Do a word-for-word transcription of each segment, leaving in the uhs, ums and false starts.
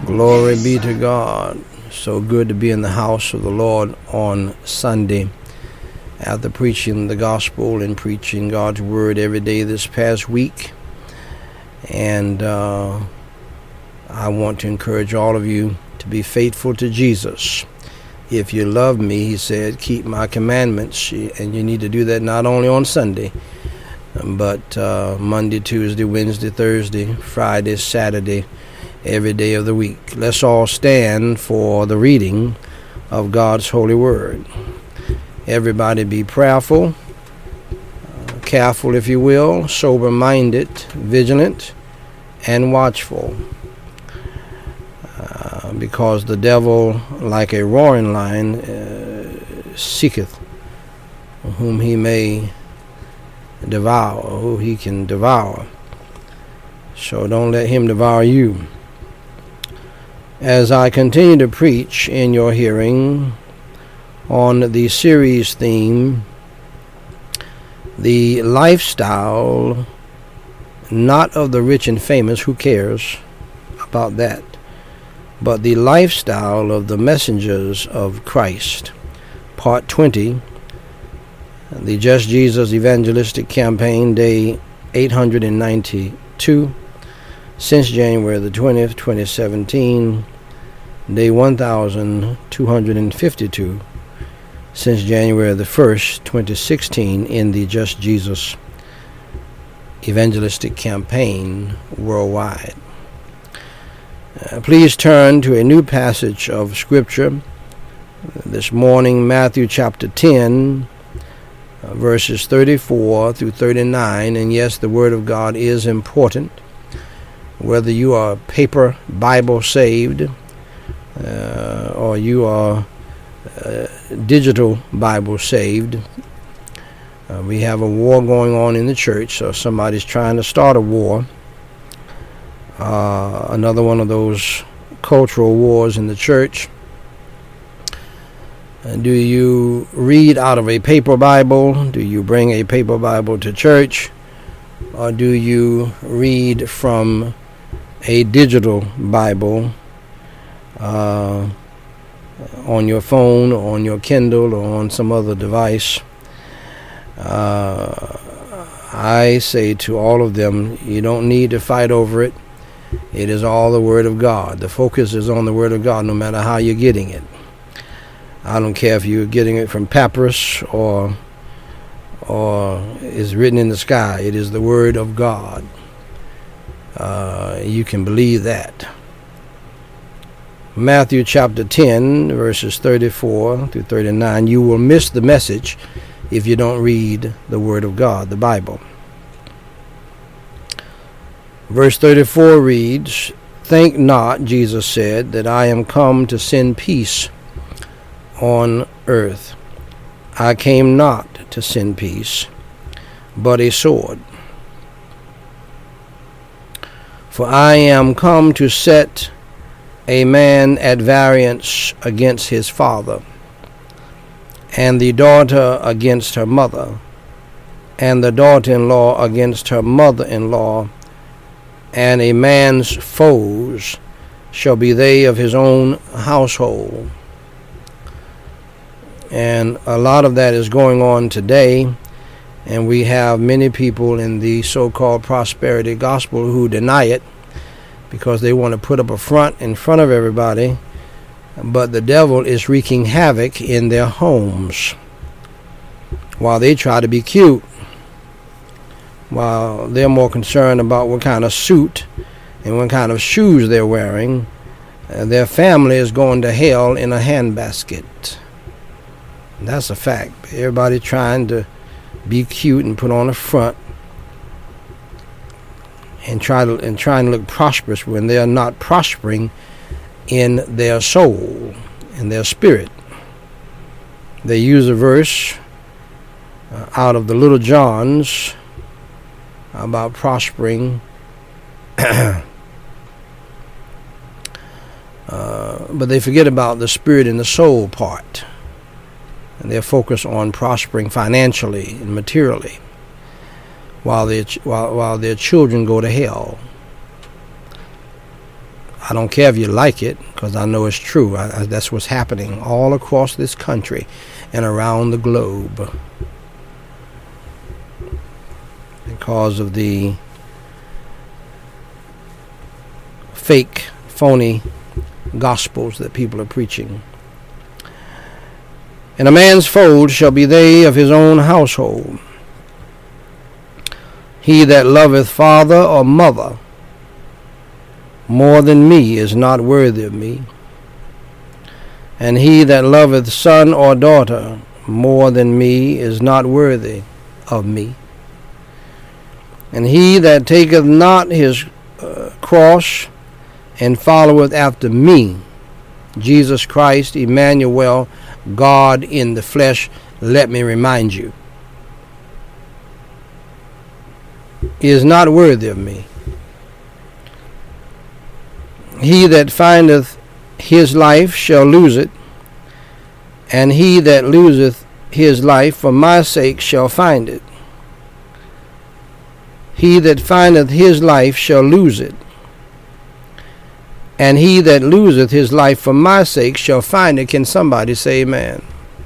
Glory be to God. So good to be in the house of the Lord on Sunday after preaching the gospel and preaching God's word every day this past week. And uh, I want to encourage all of you to be faithful to Jesus. If you love me, he said, keep my commandments. And you need to do that not only on Sunday, but uh, Monday, Tuesday, Wednesday, Thursday, Friday, Saturday, every day of the week. Let's all stand for the reading of God's holy word. Everybody be prayerful, uh, careful if you will, sober-minded, vigilant, and watchful. Uh, because the devil, like a roaring lion, uh, seeketh whom he may devour, who he can devour. So don't let him devour you. As I continue to preach in your hearing on the series theme, the lifestyle not of the rich and famous, who cares about that, but the lifestyle of the messengers of Christ, part twenty, the Just Jesus Evangelistic Campaign, day eight hundred ninety-two, since January the twentieth, twenty seventeen, day one thousand two hundred fifty-two, since January the first, twenty sixteen, in the Just Jesus Evangelistic Campaign worldwide. Uh, please turn to a new passage of Scripture this morning, Matthew chapter ten, uh, verses thirty-four through thirty-nine. And yes, the Word of God is important. Whether you are paper Bible saved uh, or you are uh, digital Bible saved, uh, we have a war going on in the church, so somebody's trying to start a war. Uh, another one of those cultural wars in the church. Uh, do you read out of a paper Bible? Do you bring a paper Bible to church? Or do you read from a digital Bible uh, on your phone, or on your Kindle, or on some other device? Uh, I say to all of them, you don't need to fight over it. It is all the Word of God. The focus is on the Word of God, no matter how you're getting it. I don't care if you're getting it from papyrus or or is written in the sky. It is the Word of God. Uh, you can believe that. Matthew chapter ten, verses thirty-four through thirty-nine. You will miss the message if you don't read the Word of God, the Bible. Verse thirty-four reads, "Think not," Jesus said, "that I am come to send peace on earth. I came not to send peace, but a sword. For I am come to set a man at variance against his father, and the daughter against her mother, and the daughter-in-law against her mother-in-law, and a man's foes shall be they of his own household." And a lot of that is going on today, and we have many people in the so-called prosperity gospel who deny it because they want to put up a front in front of everybody, but the devil is wreaking havoc in their homes while they try to be cute, while they're more concerned about what kind of suit and what kind of shoes they're wearing. Uh, their family is going to hell in a handbasket. That's a fact. Everybody trying to be cute and put on a front and try to and trying to look prosperous when they are not prospering in their soul, in their spirit. They use a verse uh, out of the Little Johns about prospering, uh, but they forget about the spirit and the soul part. And they're focused on prospering financially and materially, while their ch- while while their children go to hell. I don't care if you like it, because I know it's true. I, I, that's what's happening all across this country and around the globe because of the fake, phony gospels that people are preaching. And a man's fold shall be they of his own household. He that loveth father or mother more than me is not worthy of me. And he that loveth son or daughter more than me is not worthy of me. And he that taketh not his uh, cross and followeth after me, Jesus Christ, Emmanuel, God in the flesh, let me remind you, is not worthy of me. He that findeth his life shall lose it, and he that loseth his life for my sake shall find it. He that findeth his life shall lose it, and he that loseth his life for my sake shall find it. Can somebody say amen?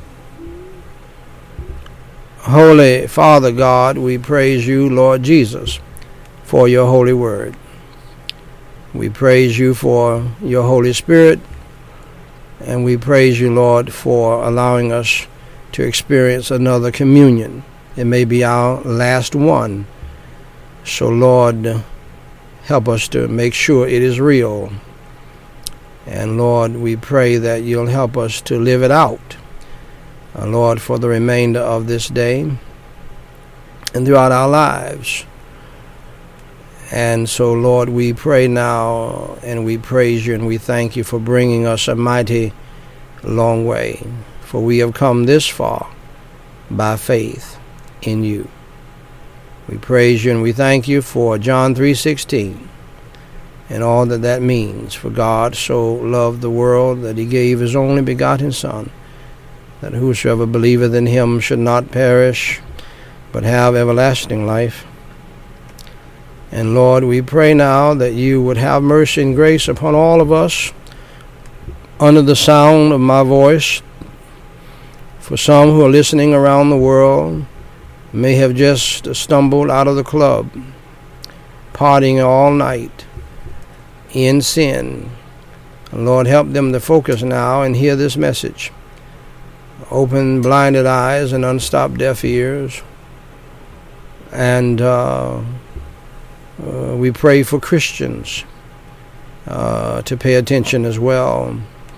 Holy Father God, we praise you, Lord Jesus, for your holy word. We praise you for your Holy Spirit, and we praise you, Lord, for allowing us to experience another communion. It may be our last one. So, Lord, help us to make sure it is real. And, Lord, we pray that you'll help us to live it out, uh, Lord, for the remainder of this day and throughout our lives. And so, Lord, we pray now and we praise you and we thank you for bringing us a mighty long way. For we have come this far by faith in you. We praise you and we thank you for John three sixteen and all that that means. For God so loved the world that he gave his only begotten Son, that whosoever believeth in him should not perish, but have everlasting life. And Lord, we pray now that you would have mercy and grace upon all of us under the sound of my voice. For some who are listening around the world may have just stumbled out of the club, partying all night in sin. And Lord, help them to focus now and hear this message. Open blinded eyes and unstopped deaf ears. And uh, uh, we pray for Christians uh, to pay attention as well.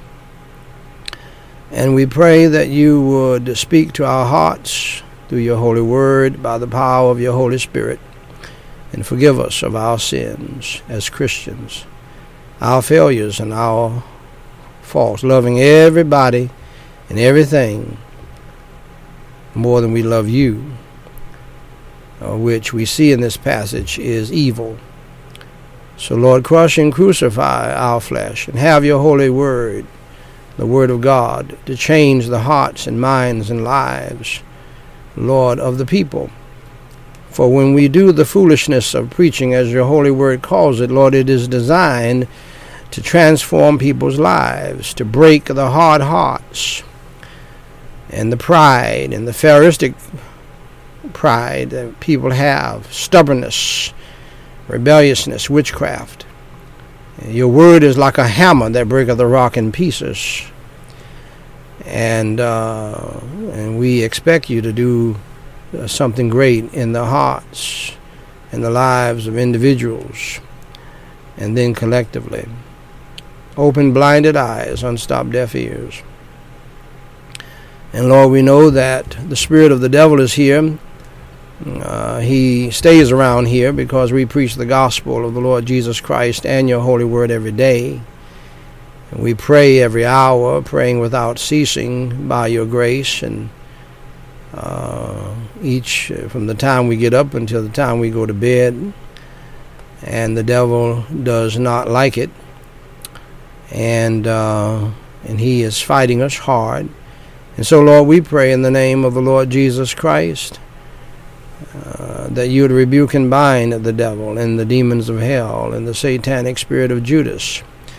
And we pray that you would speak to our hearts through your holy word by the power of your Holy Spirit, and forgive us of our sins as Christians, our failures and our faults, loving everybody and everything more than we love you, uh, which we see in this passage is evil. So, Lord, crush and crucify our flesh and have your holy word, the word of God, to change the hearts and minds and lives, Lord, of the people. For when we do the foolishness of preaching, as your holy word calls it, Lord, it is designed to transform people's lives, to break the hard hearts and the pride and the Pharisees pride that people have, stubbornness, rebelliousness, witchcraft. Your word is like a hammer that breaketh the rock in pieces. And uh, and we expect you to do uh, something great in the hearts and the lives of individuals and then collectively. Open blinded eyes, unstop deaf ears. And Lord, we know that the spirit of the devil is here. Uh, he stays around here because we preach the gospel of the Lord Jesus Christ and your holy word every day. And we pray every hour, praying without ceasing by your grace, and uh, each from the time we get up until the time we go to bed. And the devil does not like it, and uh, and he is fighting us hard. And so, Lord, we pray in the name of the Lord Jesus Christ uh, that you would rebuke and bind the devil and the demons of hell and the satanic spirit of Judas,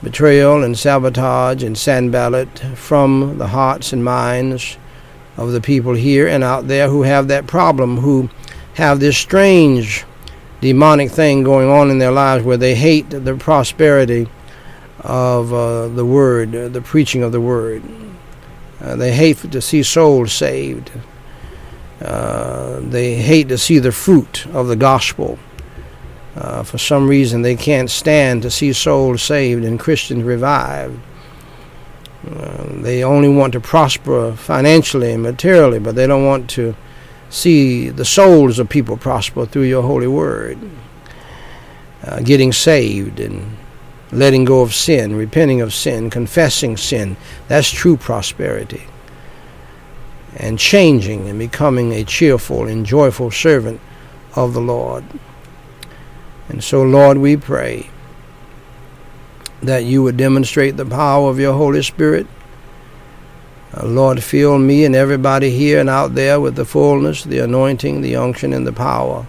betrayal and sabotage and sandballot from the hearts and minds of the people here and out there who have that problem, who have this strange demonic thing going on in their lives where they hate the prosperity of uh, the word, uh, the preaching of the word. Uh, they hate to see souls saved. Uh, they hate to see the fruit of the gospel. Uh, for some reason, they can't stand to see souls saved and Christians revived. Uh, they only want to prosper financially and materially, but they don't want to see the souls of people prosper through your holy word. Uh, getting saved and letting go of sin, repenting of sin, confessing sin. That's true prosperity. And changing and becoming a cheerful and joyful servant of the Lord. And so, Lord, we pray that you would demonstrate the power of your Holy Spirit. Uh, Lord, fill me and everybody here and out there with the fullness, the anointing, the unction, and the power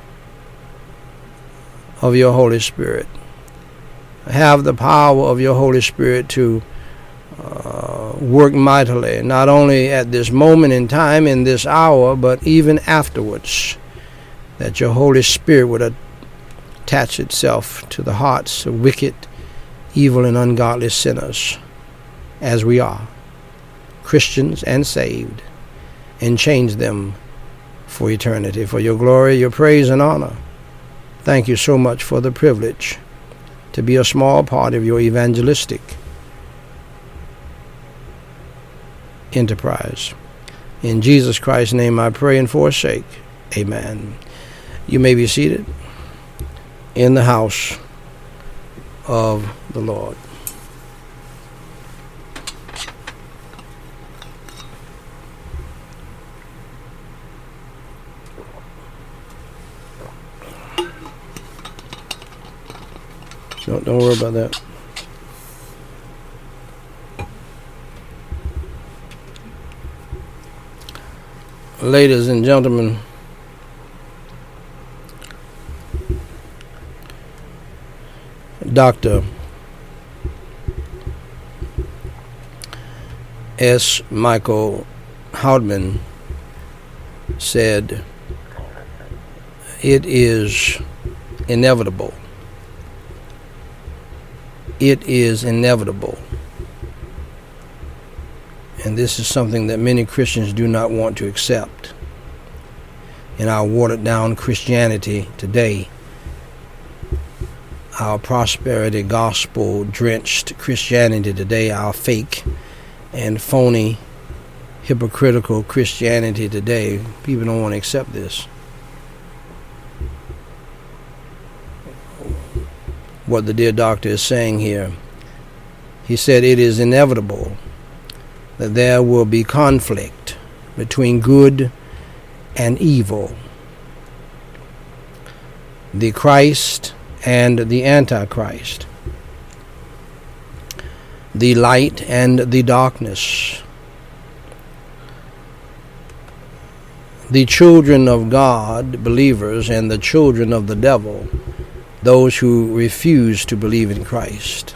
of your Holy Spirit. Have the power of your Holy Spirit to uh, work mightily, not only at this moment in time, in this hour, but even afterwards, that your Holy Spirit would attach itself to the hearts of wicked, evil, and ungodly sinners, as we are, Christians and saved, and change them for eternity. For your glory, your praise, and honor. Thank you so much for the privilege to be a small part of your evangelistic enterprise. In Jesus Christ's name I pray and forsake. Amen. You may be seated in the house of the Lord. Don't, don't worry about that. Ladies and gentlemen, Doctor S. Michael Houdman said, "It is inevitable. It is inevitable." And this is something that many Christians do not want to accept. In our watered-down Christianity today, our prosperity gospel-drenched Christianity today, our fake and phony, hypocritical Christianity today, people don't want to accept this. What the dear doctor is saying here, he said it is inevitable that there will be conflict between good and evil, the Christ and the Antichrist, the light and the darkness, the children of God, believers, and the children of the devil, those who refuse to believe in Christ.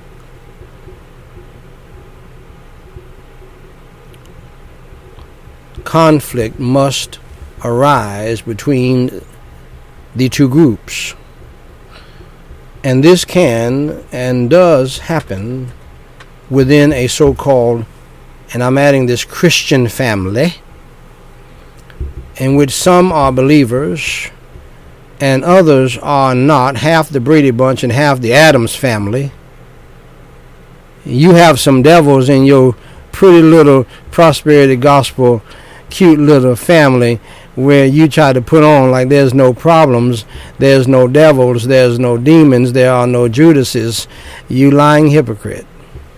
Conflict must arise between the two groups. And this can and does happen within a so-called, and I'm adding this, Christian family, in which some are believers and others are not, half the Brady Bunch and half the Addams family. You have some devils in your pretty little prosperity gospel cute little family where you try to put on like there's no problems, there's no devils, there's no demons, there are no Judases. You lying hypocrite.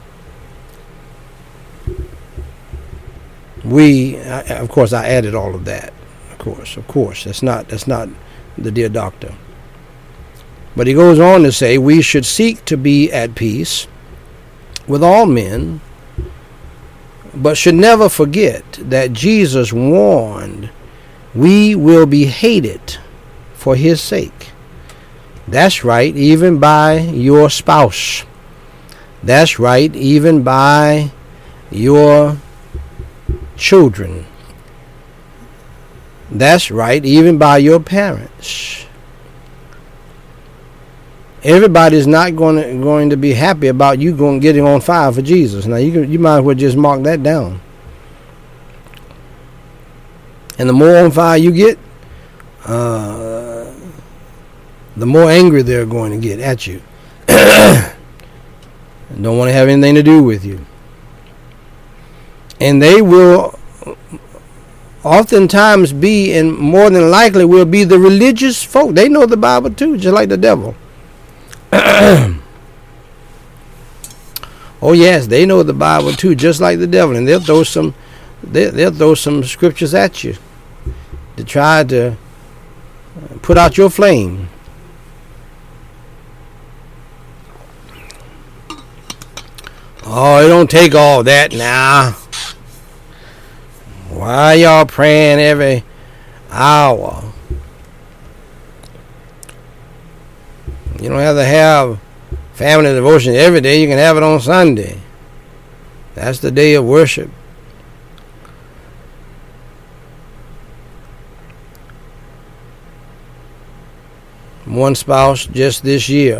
We, of course, I added all of that. Of course, of course, that's not that's not the dear doctor. But he goes on to say we should seek to be at peace with all men, but should never forget that Jesus warned we will be hated for his sake. That's right, even by your spouse. That's right, even by your children. That's right, even by your parents. Everybody's not going to going to be happy about you going getting on fire for Jesus. Now you can, you might as well just mark that down. And the more on fire you get, uh, the more angry they're going to get at you. Don't want to have anything to do with you. And they will oftentimes be, and more than likely will be, the religious folk. They know the Bible too, just like the devil. Oh yes, they know the Bible too, just like the devil, and they'll throw some, they, they'll throw some scriptures at you to try to put out your flame. Oh, it don't take all that now. Why y'all praying every hour? You don't have to have family devotion every day. You can have it on Sunday. That's the day of worship. One spouse just this year,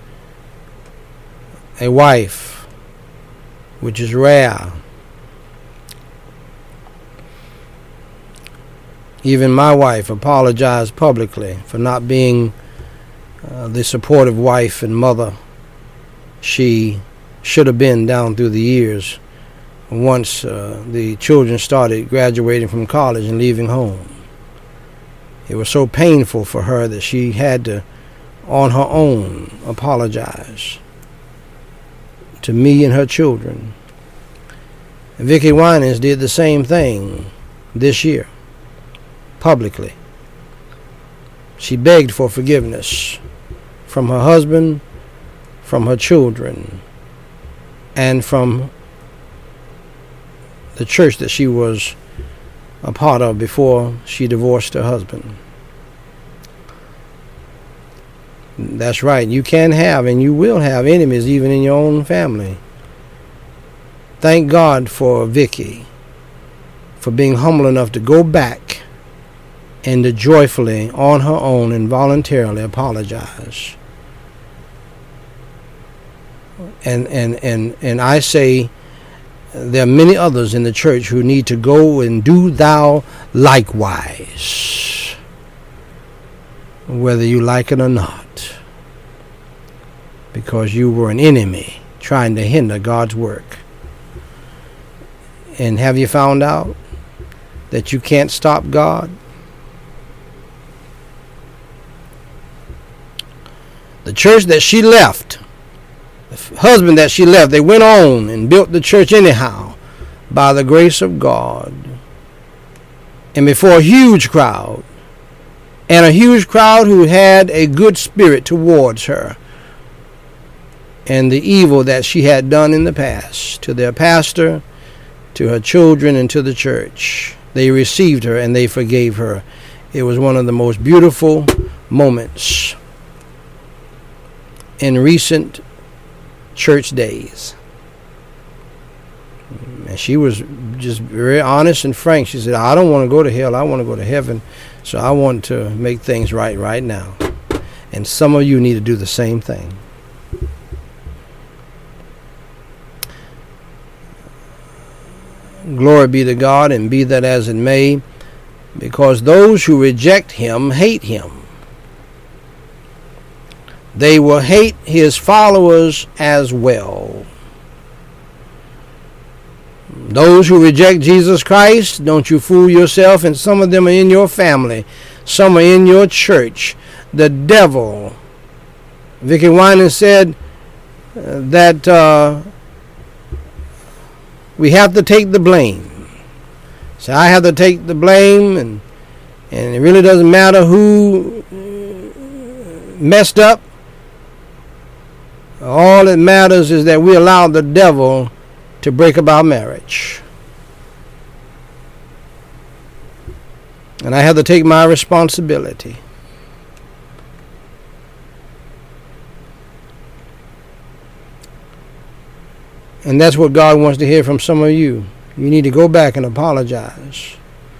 a wife, which is rare. Even my wife apologized publicly for not being uh, the supportive wife and mother she should have been down through the years once uh, the children started graduating from college and leaving home. It was so painful for her that she had to, on her own, apologize to me and her children. And Vicki Winans did the same thing this year, publicly. She begged for forgiveness from her husband, from her children, and from the church that she was a part of before she divorced her husband. That's right. You can have and you will have enemies even in your own family. Thank God for Vicki for being humble enough to go back and to joyfully, on her own and voluntarily apologize. And and and and I say there are many others in the church who need to go and do thou likewise, whether you like it or not, because you were an enemy trying to hinder God's work. And have you found out that you can't stop God? The church that she left, the husband that she left, they went on and built the church anyhow by the grace of God and before a huge crowd, and a huge crowd who had a good spirit towards her and the evil that she had done in the past to their pastor, to her children, and to the church. They received her and they forgave her. It was one of the most beautiful moments in recent church days. And she was just very honest and frank. She said, I don't want to go to hell. I want to go to heaven. So I want to make things right right now. And some of you need to do the same thing. Glory be to God, and be that as it may, because those who reject him hate him. They will hate his followers as well. Those who reject Jesus Christ, don't you fool yourself, and some of them are in your family. Some are in your church. The devil. Vicki Winans said uh, that uh, we have to take the blame. So I have to take the blame, and, and it really doesn't matter who messed up. All that matters is that we allow the devil to break up our marriage. And I have to take my responsibility. And that's what God wants to hear from some of you. You need to go back and apologize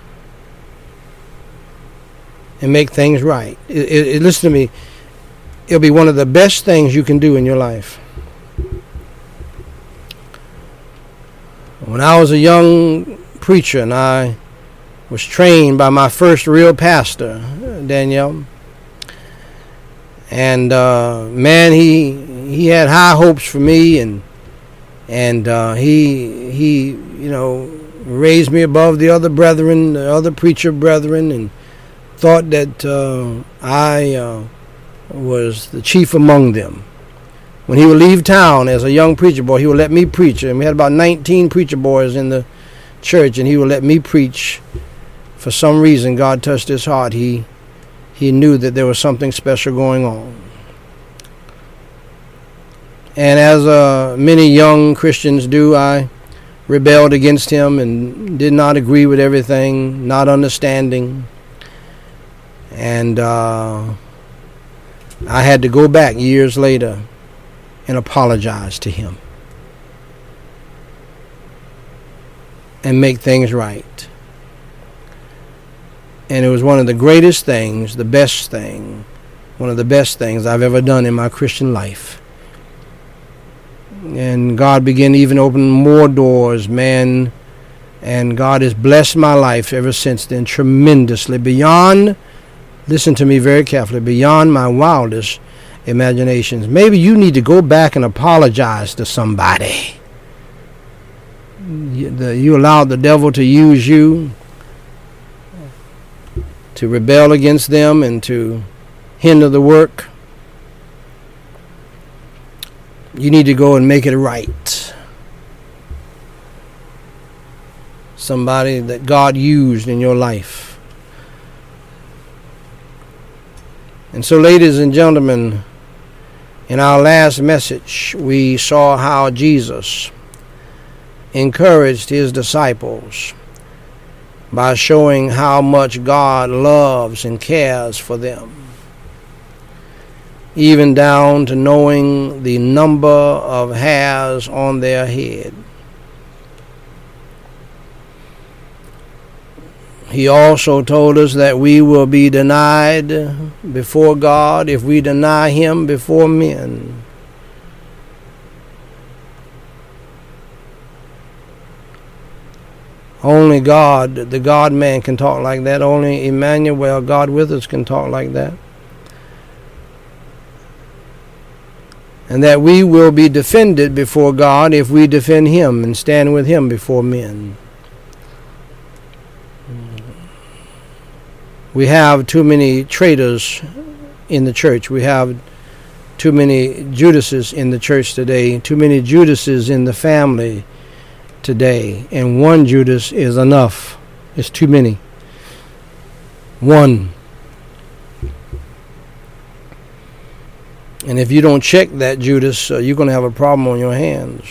and make things right. It, it, it, listen to me. It'll be one of the best things you can do in your life. When I was a young preacher and I was trained by my first real pastor, Daniel, and uh, man, he he had high hopes for me, and and uh, he he you know raised me above the other brethren, the other preacher brethren, and thought that uh, I uh, was the chief among them. When he would leave town as a young preacher boy, he would let me preach. And we had about nineteen preacher boys in the church, and he would let me preach. For some reason, God touched his heart. He he knew that there was something special going on. And as uh, many young Christians do, I rebelled against him and did not agree with everything, not understanding. And uh, I had to go back years later and apologize to him and make things right. And it was one of the greatest things, the best thing, one of the best things I've ever done in my Christian life. And God began to even open more doors, man, and God has blessed my life ever since then tremendously, beyond, listen to me very carefully, beyond my wildest imaginations. Maybe you need to go back and apologize to somebody. You, the, you allowed the devil to use you to rebel against them and to hinder the work. You need to go and make it right. Somebody that God used in your life. And so, ladies and gentlemen, in our last message, we saw how Jesus encouraged his disciples by showing how much God loves and cares for them, even down to knowing the number of hairs on their head. He also told us that we will be denied before God if we deny him before men. Only God, the God-man, can talk like that. Only Emmanuel, God with us, can talk like that. And that we will be defended before God if we defend him and stand with him before men. We have too many traitors in the church. We have too many Judases in the church today. Too many Judases in the family today. And one Judas is enough. It's too many. One. And if you don't check that Judas, uh, you're going to have a problem on your hands.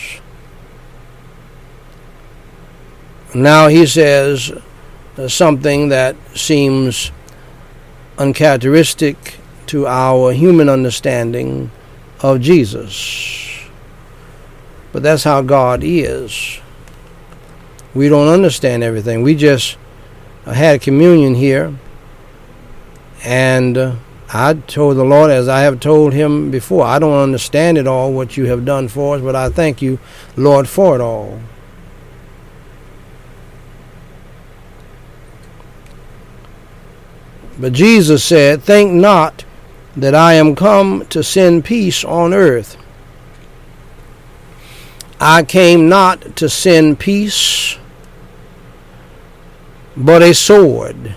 Now he says uh, something that seems uncharacteristic to our human understanding of Jesus. But that's how God is. We don't understand everything. We just uh, had communion here, and uh, I told the Lord, as I have told him before, I don't understand it all, what you have done for us, but I thank you, Lord, for it all. But Jesus said, "Think not that I am come to send peace on earth. I came not to send peace, but a sword.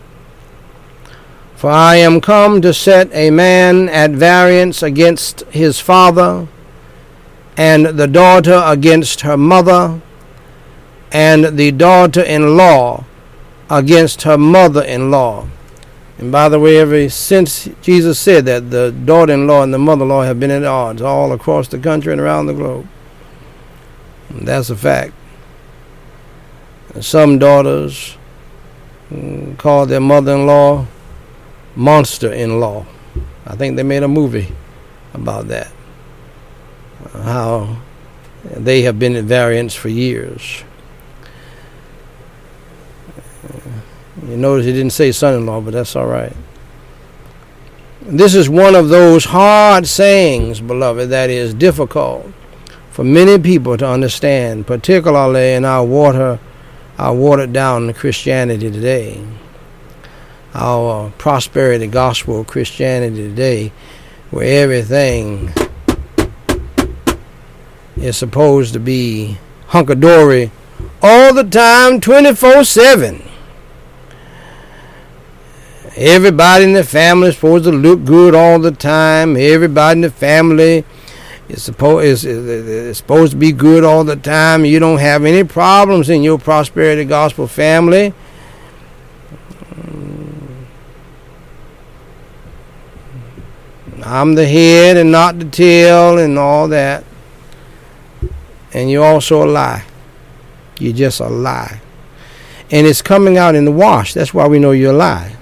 For I am come to set a man at variance against his father, and the daughter against her mother, and the daughter-in-law against her mother-in-law." And by the way, ever since Jesus said that, the daughter-in-law and the mother-in-law have been at odds all across the country and around the globe. And that's a fact. Some daughters call their mother-in-law monster-in-law. I think they made a movie about that. How They have been at variance for years. You notice he didn't say son-in-law, but that's all right. This is one of those hard sayings, beloved, that is difficult for many people to understand, particularly in our water, our watered down Christianity today. Our prosperity gospel Christianity today, where everything is supposed to be hunky-dory all the time, twenty-four seven. Everybody in the family is supposed to look good all the time. Everybody in the family is supposed is, is, is supposed to be good all the time. You don't have any problems in your prosperity gospel family. I'm the head and not the tail and all that. And you're also a lie. You're just a lie. And it's coming out in the wash. That's why we know you're a lie.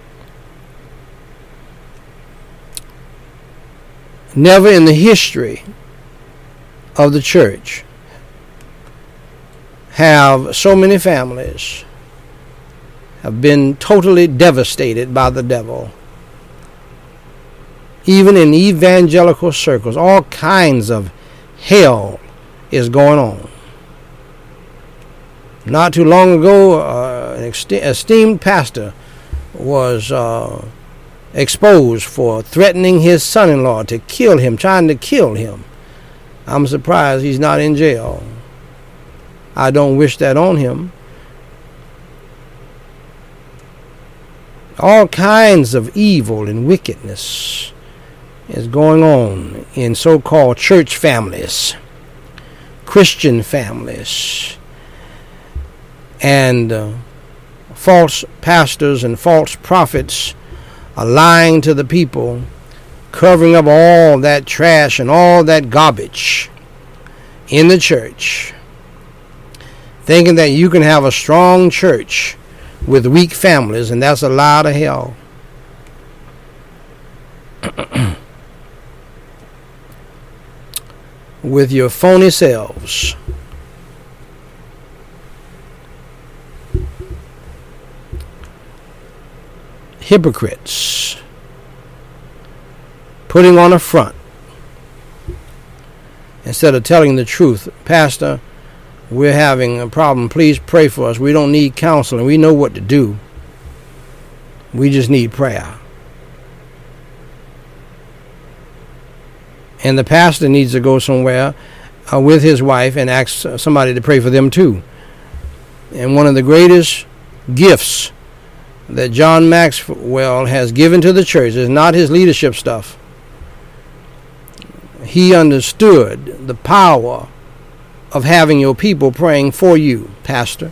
Never in the history of the church have so many families have been totally devastated by the devil. Even in evangelical circles, all kinds of hell is going on. Not too long ago, uh, an esteemed pastor was uh, exposed for threatening his son-in-law to kill him, trying to kill him. I'm surprised he's not in jail. I don't wish that on him. All kinds of evil and wickedness is going on in so-called church families, Christian families, and uh, false pastors and false prophets are lying to the people, covering up all that trash and all that garbage in the church, thinking that you can have a strong church with weak families, and that's a lie to hell. With your phony selves. Hypocrites, putting on a front instead of telling the truth. Pastor, we're having a problem. Please pray for us. We don't need counseling. We know what to do. We just need prayer. And the pastor needs to go somewhere uh, with his wife and ask somebody to pray for them too. And one of the greatest gifts that John Maxwell has given to the church is not his leadership stuff. He understood the power of having your people praying for you, pastor.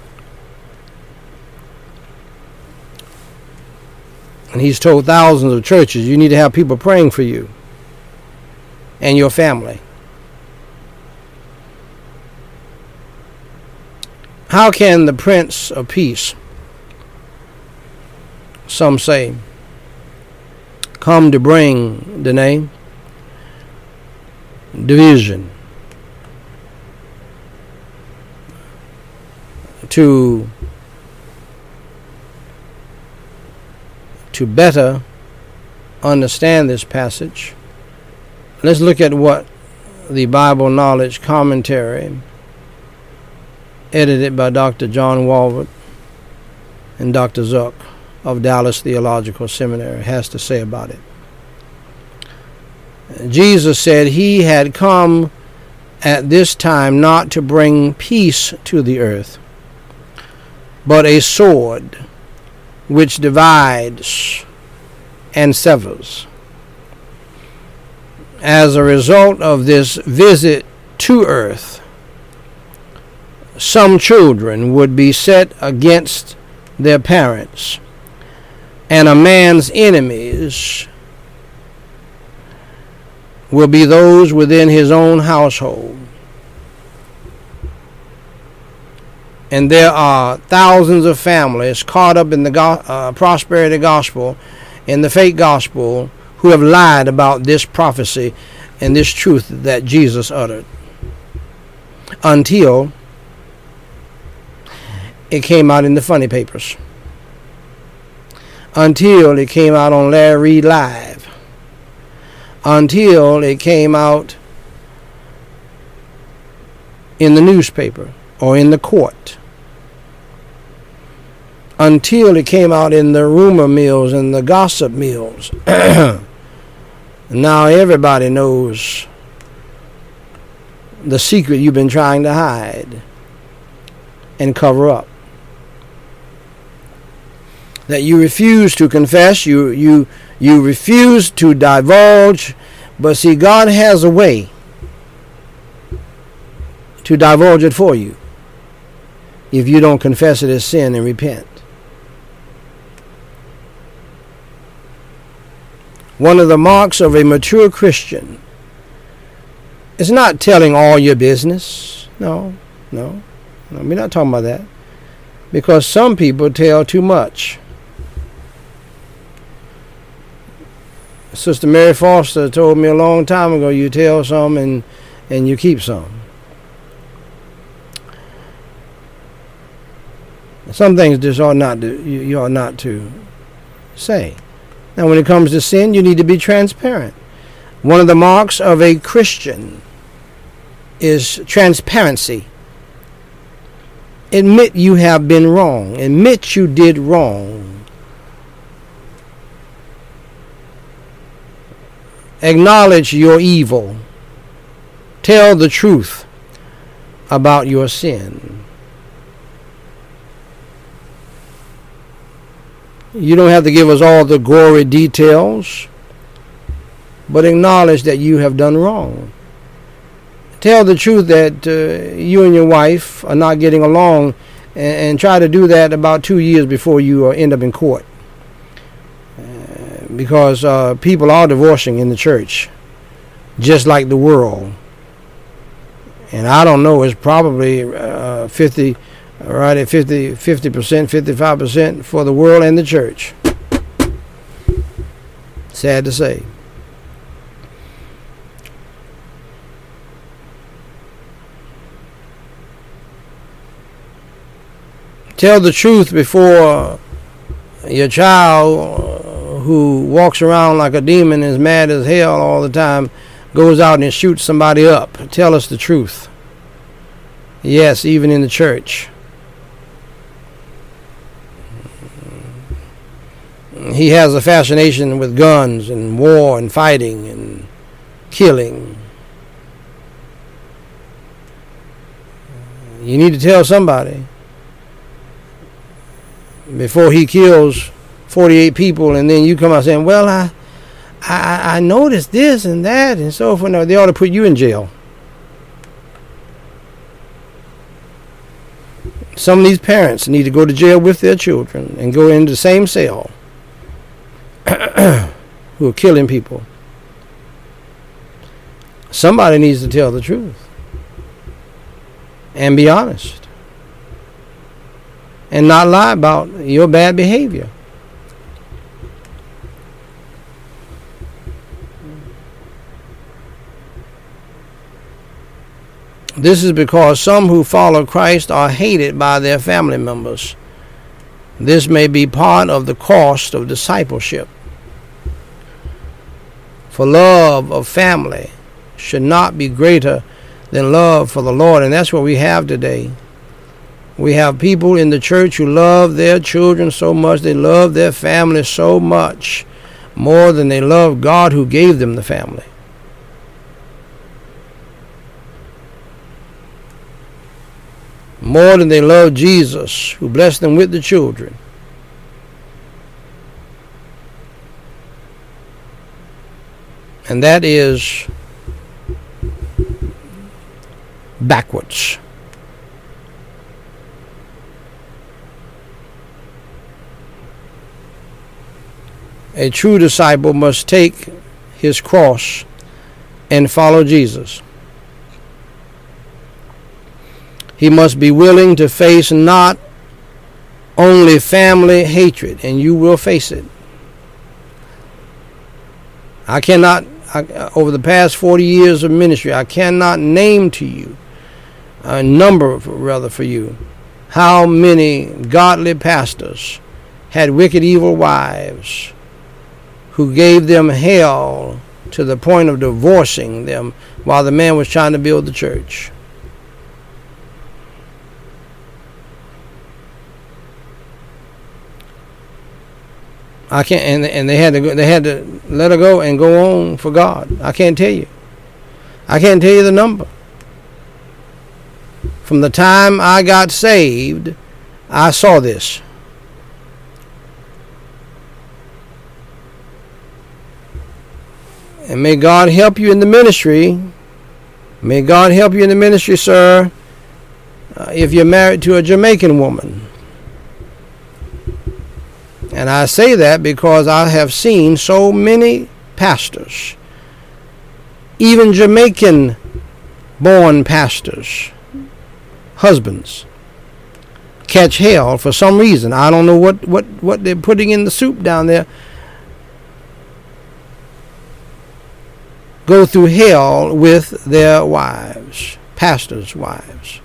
And he's told thousands of churches, you need to have people praying for you and your family. How can the Prince of Peace, some say, come to bring the name division, to to better understand this passage? Let's look at what the Bible Knowledge Commentary, edited by Doctor John Walvoord and Doctor Zuck of Dallas Theological Seminary, has to say about it. Jesus said he had come at this time not to bring peace to the earth, but a sword which divides and severs. As a result of this visit to earth, some children would be set against their parents, and a man's enemies will be those within his own household. And there are thousands of families caught up in the go- uh, prosperity gospel, in the fake gospel, who have lied about this prophecy and this truth that Jesus uttered. until it came out in the funny papers, until it came out on Larry Reed Live, until it came out in the newspaper or in the court, until it came out in the rumor mills and the gossip mills. Now everybody knows the secret you've been trying to hide and cover up, that you refuse to confess, you you you refuse to divulge. But see, God has a way to divulge it for you if you don't confess it as sin and repent. One of the marks of a mature Christian is not telling all your business. No, no, no, we're not talking about that. Because some people tell too much. Sister Mary Foster told me a long time ago, you tell some and, and you keep some. Some things just ought not to, you, you ought not to say. Now, when it comes to sin, you need to be transparent. One of the marks of a Christian is transparency. Admit you have been wrong. Admit you did wrong. Acknowledge your evil. Tell the truth about your sin. You don't have to give us all the gory details, but acknowledge that you have done wrong. Tell the truth that uh, you and your wife are not getting along, and, and try to do that about two years before you uh, end up in court. Uh, because uh, people are divorcing in the church, just like the world. And I don't know, it's probably uh, fifty right at fifty, fifty percent, fifty-five percent for the world and the church. Sad to say. Tell the truth before your child, who walks around like a demon, is mad as hell all the time, goes out and shoots somebody up. Tell us the truth. Yes, even in the church. He has a fascination with guns and war and fighting and killing. You need to tell somebody before he kills forty-eight people, and then you come out saying, well, I, I, I noticed this and that and so forth. No, they ought to put you in jail. Some of these parents need to go to jail with their children and go into the same cell. Who are killing people. Somebody needs to tell the truth and be honest and not lie about your bad behavior. This is because some who follow Christ are hated by their family members. This may be part of the cost of discipleship. For love of family should not be greater than love for the Lord. And that's what we have today. We have people in the church who love their children so much, they love their family so much, more than they love God who gave them the family. More than they love Jesus, who blessed them with the children. And that is backwards. A true disciple must take his cross and follow Jesus. He must be willing to face not only family hatred, and you will face it. I cannot, I, over the past forty years of ministry, I cannot name to you a number rather for you, how many godly pastors had wicked, evil wives who gave them hell to the point of divorcing them while the man was trying to build the church. I can't, and and they had to go, they had to let her go and go on for God. I can't tell you. I can't tell you the number. From the time I got saved, I saw this. And may God help you in the ministry. May God help you in the ministry, sir, uh, if you're married to a Jamaican woman. And I say that because I have seen so many pastors, even Jamaican-born pastors, husbands, catch hell for some reason. I don't know what, what, what they're putting in the soup down there. Go through hell with their wives, pastors' wives.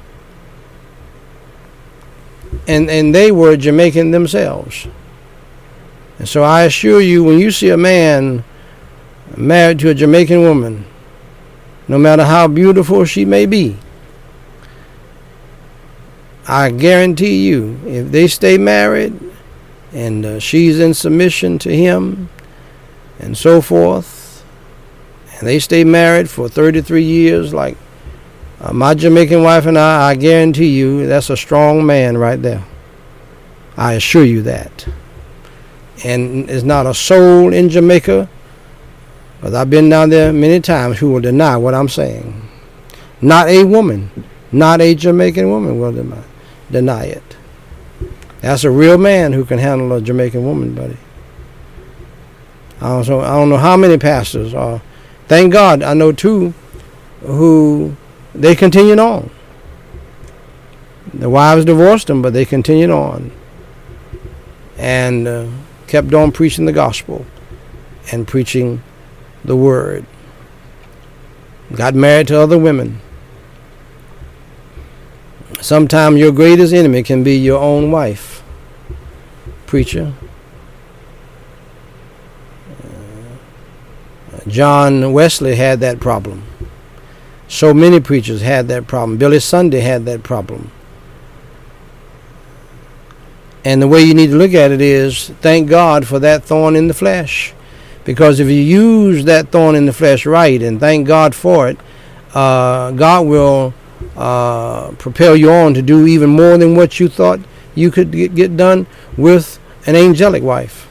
And, and they were Jamaican themselves. And so I assure you, when you see a man married to a Jamaican woman, no matter how beautiful she may be, I guarantee you, if they stay married and uh, she's in submission to him and so forth, and they stay married for thirty-three years like uh, my Jamaican wife and I, I guarantee you that's a strong man right there. I assure you that. And there's not a soul in Jamaica, because I've been down there many times, who will deny what I'm saying. Not a woman, not a Jamaican woman will deny, deny it. That's a real man who can handle a Jamaican woman, buddy. I don't know, I don't know how many pastors are. Thank God, I know two who they continued on. The wives divorced them, but they continued on. And uh, kept on preaching the gospel and preaching the word. Got married to other women. Sometimes your greatest enemy can be your own wife, preacher. Uh, John Wesley had that problem. So many preachers had that problem. Billy Sunday had that problem. And the way you need to look at it is, thank God for that thorn in the flesh. Because if you use that thorn in the flesh right, and thank God for it, uh, God will uh, propel you on to do even more than what you thought you could get, get done with an angelic wife.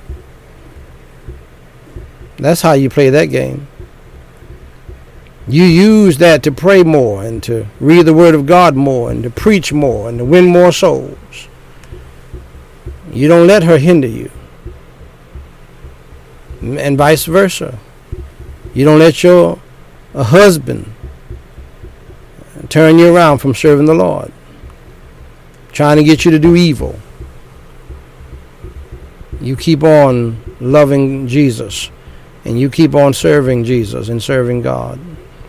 That's how you play that game. You use that to pray more, and to read the Word of God more, and to preach more, and to win more souls. You don't let her hinder you. And vice versa. You don't let your a husband turn you around from serving the Lord, trying to get you to do evil. You keep on loving Jesus, and you keep on serving Jesus and serving God.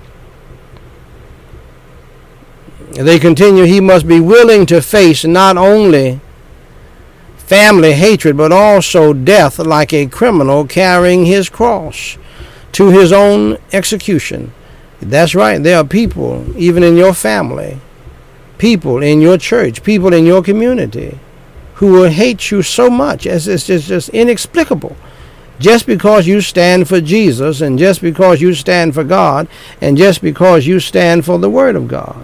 They continue, he must be willing to face not only family hatred, but also death like a criminal carrying his cross to his own execution. That's right. There are people, even in your family, people in your church, people in your community, who will hate you so much as it's just, just inexplicable. Just because you stand for Jesus, and just because you stand for God, and just because you stand for the Word of God.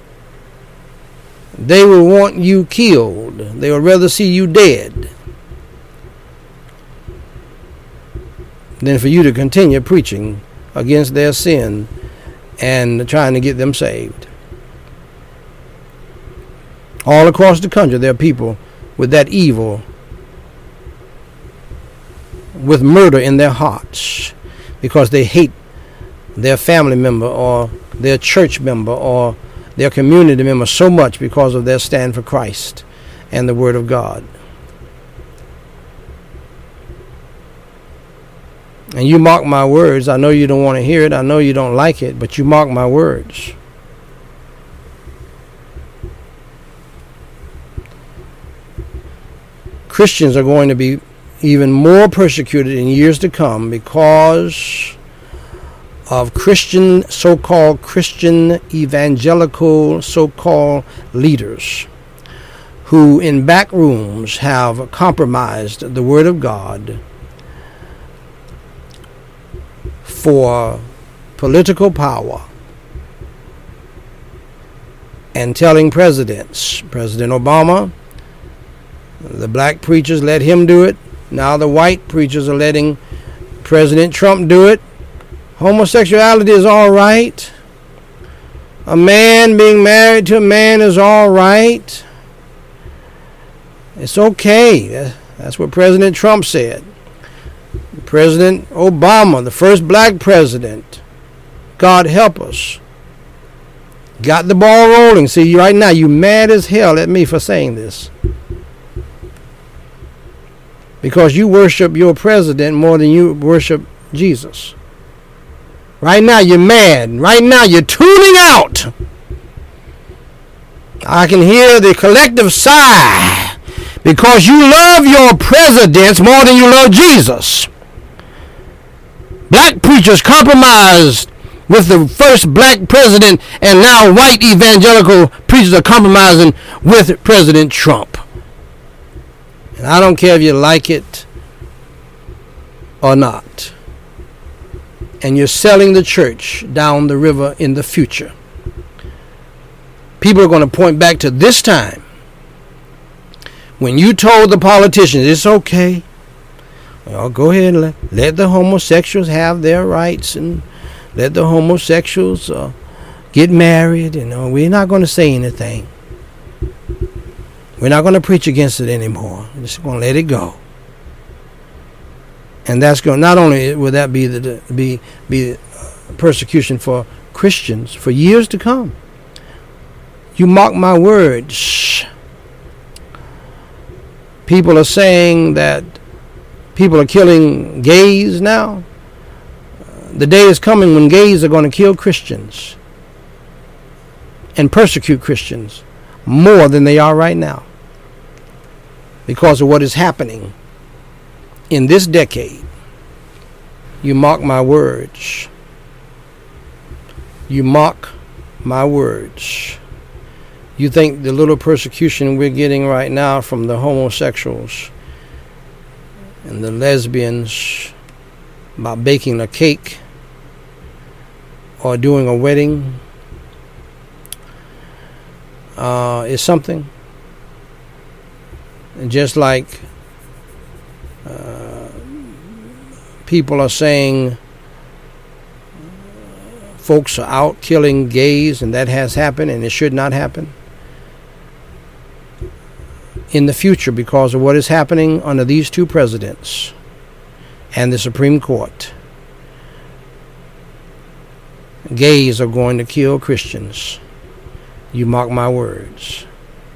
They will want you killed. They would rather see you dead than for you to continue preaching against their sin and trying to get them saved. All across the country, there are people with that evil, with murder in their hearts, because they hate their family member or their church member or their community member so much because of their stand for Christ and the Word of God. And you mark my words. I know you don't want to hear it. I know you don't like it, but you mark my words. Christians are going to be even more persecuted in years to come because of Christian, so-called Christian evangelical so-called leaders who in back rooms have compromised the Word of God for political power and telling presidents, President Obama, the black preachers let him do it. Now the white preachers are letting President Trump do it. Homosexuality is all right. A man being married to a man is all right. It's okay. That's what President Trump said. President Obama, the first black president, God help us, got the ball rolling. See, right now, you mad as hell at me for saying this. Because you worship your president more than you worship Jesus. Right now, you're mad. Right now, you're tuning out. I can hear the collective sigh because you love your presidents more than you love Jesus. Black preachers compromised with the first black president, and now white evangelical preachers are compromising with President Trump. And I don't care if you like it or not. And you're selling the church down the river in the future. People are going to point back to this time when you told the politicians it's okay. Well, go ahead and let, let the homosexuals have their rights and let the homosexuals uh, get married. You know, we're not going to say anything. We're not going to preach against it anymore. We're just going to let it go. And that's going. Not only will that be the be be persecution for Christians for years to come. You mark my words. People are saying that people are killing gays now. The day is coming when gays are going to kill Christians and persecute Christians more than they are right now because of what is happening in this decade. You mark my words. You mark my words. You think the little persecution we're getting right now from the homosexuals and the lesbians about baking a cake or doing a wedding uh, is something? And just like uh, people are saying folks are out killing gays and that has happened and it should not happen in the future because of what is happening under these two presidents and the Supreme Court. Gays are going to kill Christians. You mark my words.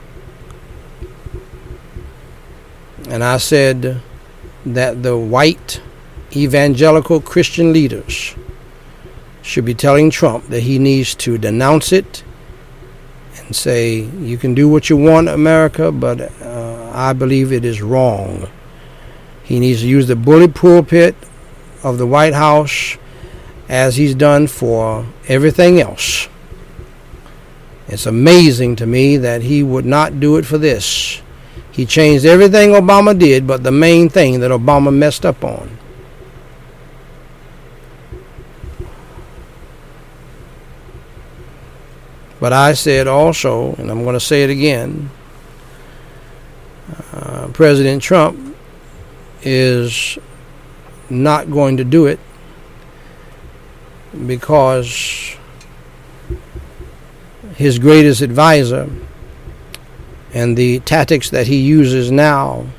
And I said that the white evangelical Christian leaders should be telling Trump that he needs to denounce it and say, you can do what you want, America, but uh, I believe it is wrong. He needs to use the bully pulpit of the White House as he's done for everything else. It's amazing to me that he would not do it for this. He changed everything Obama did, but the main thing that Obama messed up on. But I said also, and I'm going to say it again, uh, President Trump is not going to do it because his greatest advisor and the tactics that he uses now,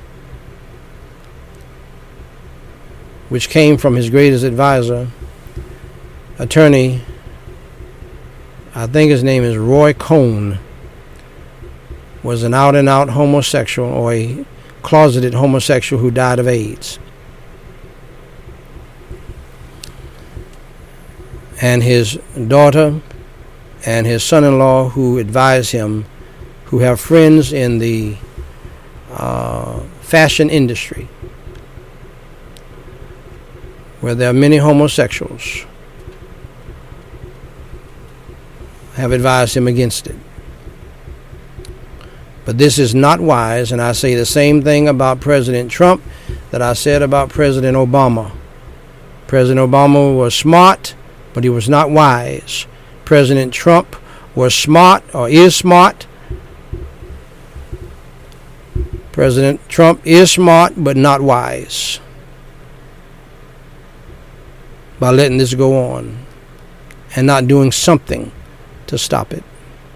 which came from his greatest advisor, attorney, I think his name is Roy Cohn, was an out-and-out homosexual or a closeted homosexual who died of AIDS. And his daughter and his son-in-law who advise him, who have friends in the uh, fashion industry, where there are many homosexuals, have advised him against it. But this is not wise, and I say the same thing about President Trump that I said about President Obama. President Obama was smart, but he was not wise. President Trump was smart, or is smart. President Trump is smart, but not wise, by letting this go on and not doing something to stop it.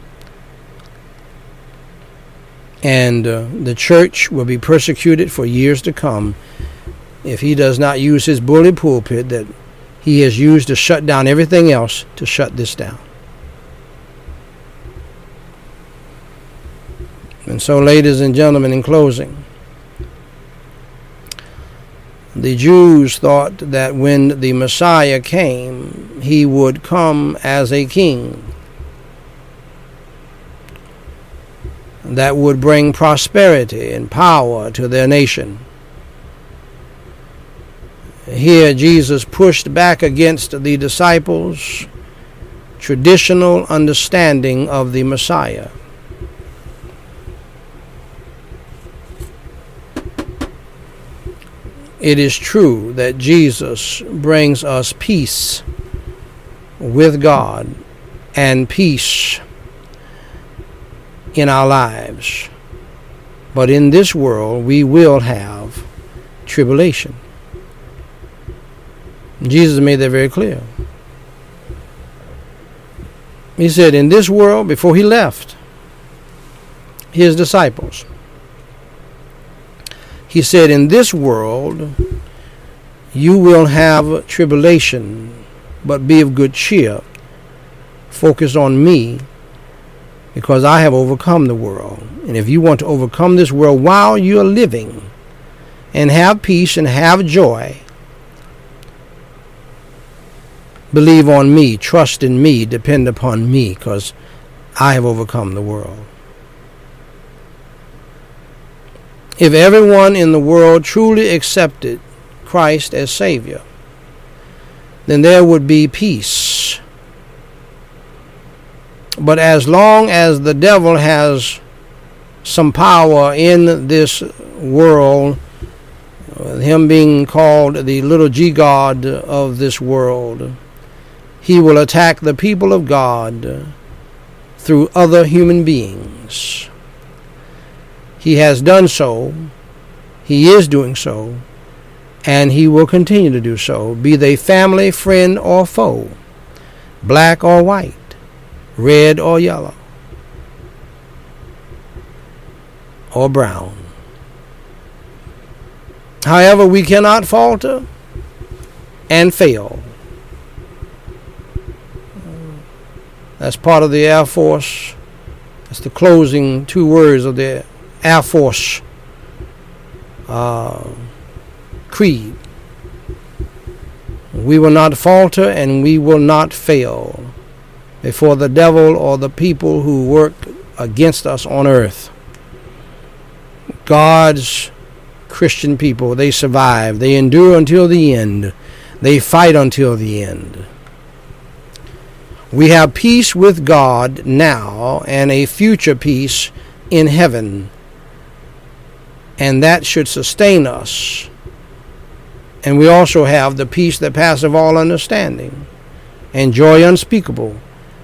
And uh, the church will be persecuted for years to come if he does not use his bully pulpit that he has used to shut down everything else to shut this down. And so, ladies and gentlemen, in closing, the Jews thought that when the Messiah came, he would come as a king that would bring prosperity and power to their nation. Here, Jesus pushed back against the disciples' traditional understanding of the Messiah. It is true that Jesus brings us peace with God and peace in our lives. But in this world, we will have tribulation. Jesus made that very clear. He said in this world, before he left his disciples, he said, in this world you will have tribulation, but be of good cheer. Focus on me, because I have overcome the world. And if you want to overcome this world while you're living and have peace and have joy, believe on me, trust in me, depend upon me, because I have overcome the world. If everyone in the world truly accepted Christ as Savior, then there would be peace. But as long as the devil has some power in this world, him being called the little G God of this world, he will attack the people of God through other human beings. He has done so, he is doing so, and he will continue to do so, be they family, friend, or foe, black or white, red or yellow, or brown. However, we cannot falter and fail. That's part of the Air Force. That's the closing two words of the Air Force uh, creed. We will not falter and we will not fail before the devil or the people who work against us on earth. God's Christian people, they survive. They endure until the end. They fight until the end. We have peace with God now and a future peace in heaven. And that should sustain us. And we also have the peace that passeth all understanding and joy unspeakable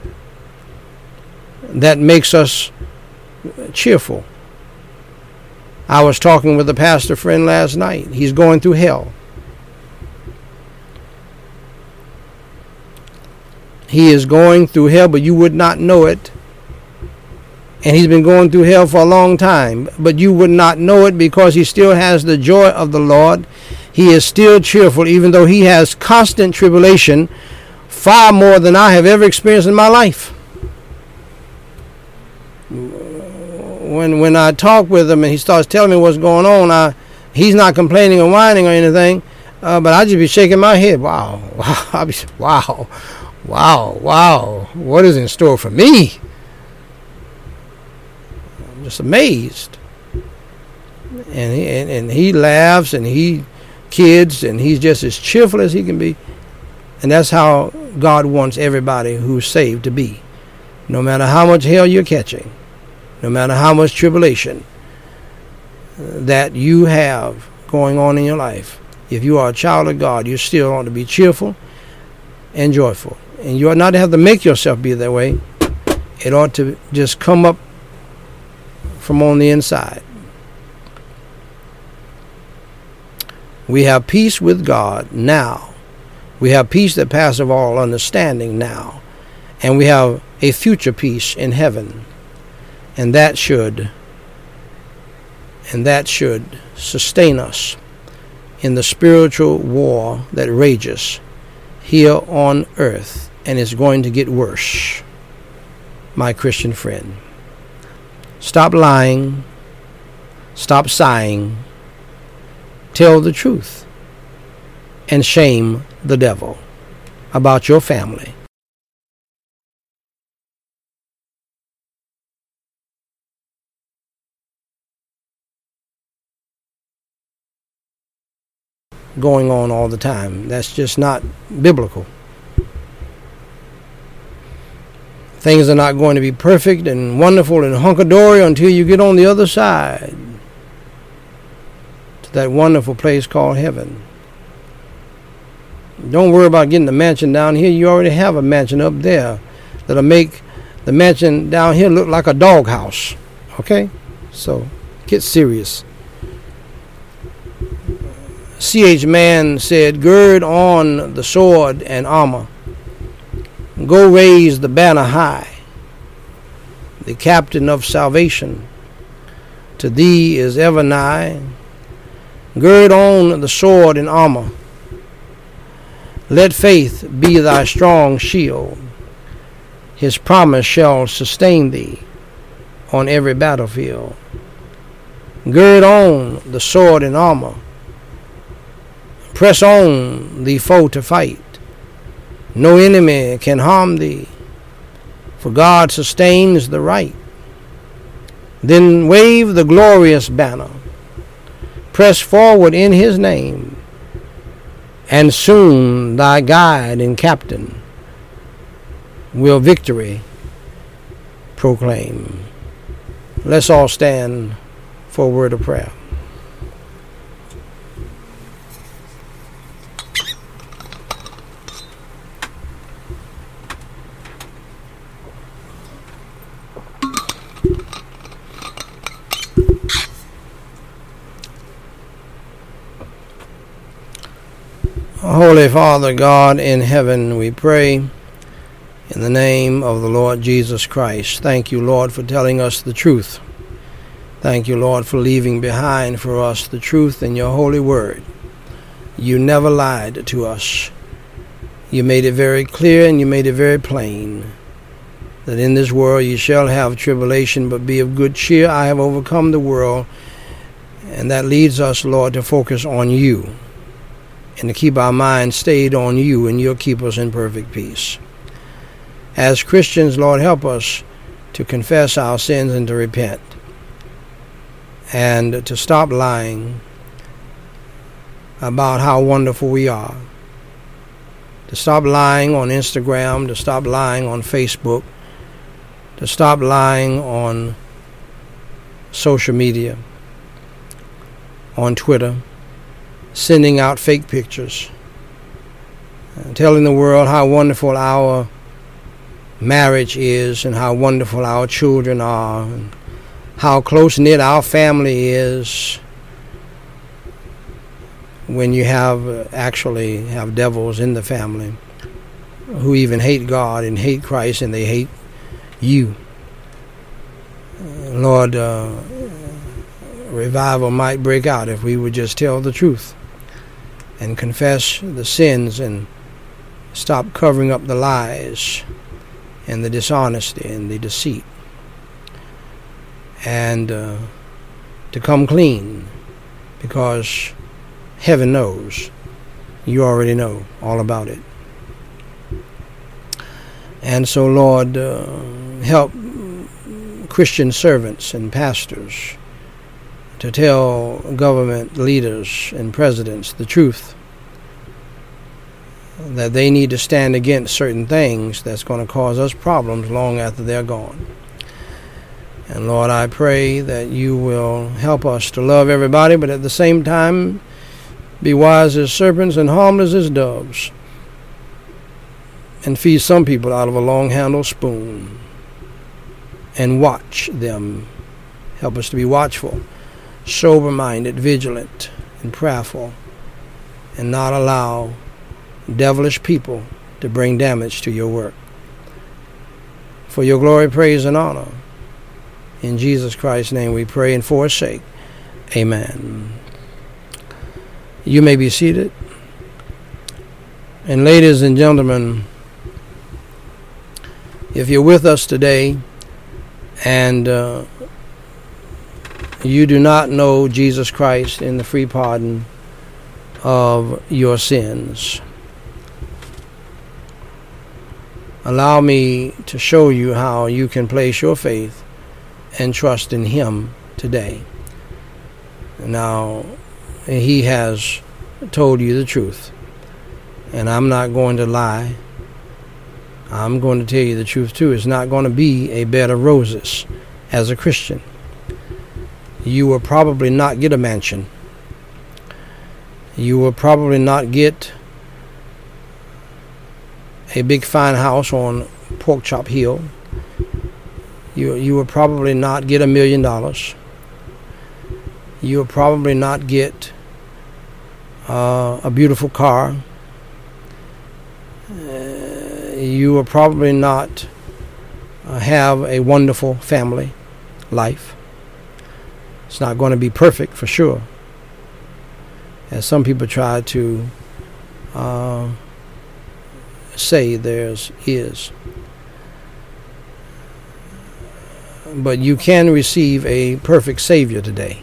that makes us cheerful. I was talking with a pastor friend last night. He's going through hell. He is going through hell, but you would not know it. And he's been going through hell for a long time, but you would not know it because he still has the joy of the Lord. He is still cheerful, even though he has constant tribulation, far more than I have ever experienced in my life. When when I talk with him and he starts telling me what's going on, I, he's not complaining or whining or anything, uh, but I just be shaking my head. Wow, wow, I be wow, wow, wow. What is in store for me? I'm just amazed. And he, and, and he laughs and he kids and he's just as cheerful as he can be. And that's how God wants everybody who's saved to be. No matter how much hell you're catching, no matter how much tribulation that you have going on in your life, if you are a child of God, you still ought to be cheerful and joyful. And you ought not to have to make yourself be that way. It ought to just come up from on the inside. We have peace with God now. We have peace that passeth all understanding now. And we have a future peace in heaven. And that should, and that should sustain us in the spiritual war that rages here on earth and is going to get worse. My Christian friend, stop lying, stop sighing, tell the truth, and shame the devil about your family. Going on all the time. That's just not biblical. Things are not going to be perfect and wonderful and hunky-dory until you get on the other side to that wonderful place called heaven. Don't worry about getting a mansion down here. You already have a mansion up there that'll make the mansion down here look like a doghouse. Okay? So, get serious. C H Mann said, gird on the sword and armor. Go raise the banner high. The captain of salvation to thee is ever nigh. Gird on the sword and armor. Let faith be thy strong shield. His promise shall sustain thee on every battlefield. Gird on the sword and armor. Press on the foe to fight. No enemy can harm thee, for God sustains the right. Then wave the glorious banner. Press forward in his name, and soon thy guide and captain will victory proclaim. Let's all stand for a word of prayer. Holy Father God in heaven, we pray in the name of the Lord Jesus Christ. Thank you, Lord, for telling us the truth. Thank you, Lord, for leaving behind for us the truth in your holy word. You never lied to us. You made it very clear and you made it very plain that in this world you shall have tribulation, but be of good cheer. I have overcome the world. And that leads us, Lord, to focus on you and to keep our minds stayed on you, and you'll keep us in perfect peace. As Christians, Lord, help us to confess our sins and to repent and to stop lying about how wonderful we are, to stop lying on Instagram, to stop lying on Facebook, to stop lying on social media, on Twitter, sending out fake pictures, and telling the world how wonderful our marriage is and how wonderful our children are and how close-knit our family is, when you have uh, actually have devils in the family who even hate God and hate Christ, and they hate you. Lord, uh, revival might break out if we would just tell the truth and confess the sins and stop covering up the lies and the dishonesty and the deceit, and uh, to come clean, because heaven knows. You already know all about it. And so, Lord, uh, help Christian servants and pastors to tell government leaders and presidents the truth, that they need to stand against certain things that's going to cause us problems long after they're gone. And Lord, I pray that you will help us to love everybody, but at the same time be wise as serpents and harmless as doves, and feed some people out of a long-handled spoon, and watch them. Help us to be watchful, sober-minded, vigilant, and prayerful, and not allow devilish people to bring damage to your work. For your glory, praise, and honor, in Jesus Christ's name we pray, and for his sake, amen. You may be seated. And ladies and gentlemen, if you're with us today and uh, you do not know Jesus Christ in the free pardon of your sins, allow me to show you how you can place your faith and trust in him today. Now, he has told you the truth, and I'm not going to lie. I'm going to tell you the truth too. It's not going to be a bed of roses as a Christian. You will probably not get a mansion. You will probably not get a big fine house on Pork Chop Hill. You you will probably not get a million dollars. You will probably not get uh, a beautiful car. Uh, you will probably not uh, have a wonderful family life. It's not going to be perfect for sure, as some people try to uh, say theirs is. But you can receive a perfect Savior today.